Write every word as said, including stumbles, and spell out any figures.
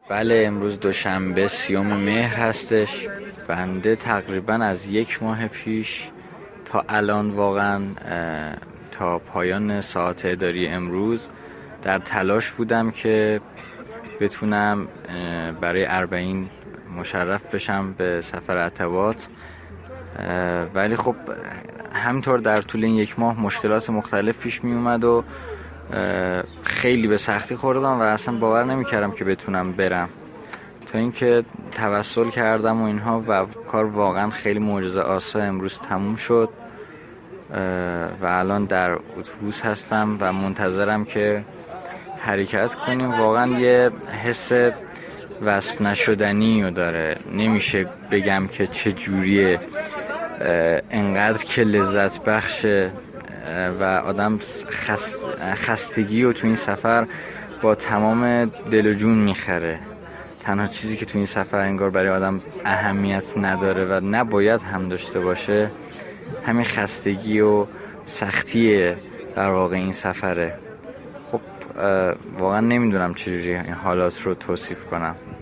بله، امروز دوشنبه سیوم مهر هستش. بنده تقریبا از یک ماه پیش تا الان واقعا تا پایان ساعت اداری امروز در تلاش بودم که بتونم برای اربعین مشرف بشم به سفر عتبات، ولی خب همینطور در طول این یک ماه مشکلات مختلف پیش می اومد و خیلی به سختی خوردم و اصلا باور نمی کردم که بتونم برم، تا اینکه توسل کردم و اینها و کار واقعا خیلی معجزه آسا امروز تموم شد و الان در اتوبوس هستم و منتظرم که حرکت کنیم. واقعا یه حس وصف نشدنی رو داره، نمیشه بگم که چه جوریه، انقدر که لذت بخشه و آدم خست خستگی رو تو این سفر با تمام دل و جون میخره. تنها چیزی که تو این سفر انگار برای آدم اهمیت نداره و نباید هم داشته باشه همین خستگی و سختیه در واقع این سفره. خب واقعا نمیدونم چجوری این حالات رو توصیف کنم.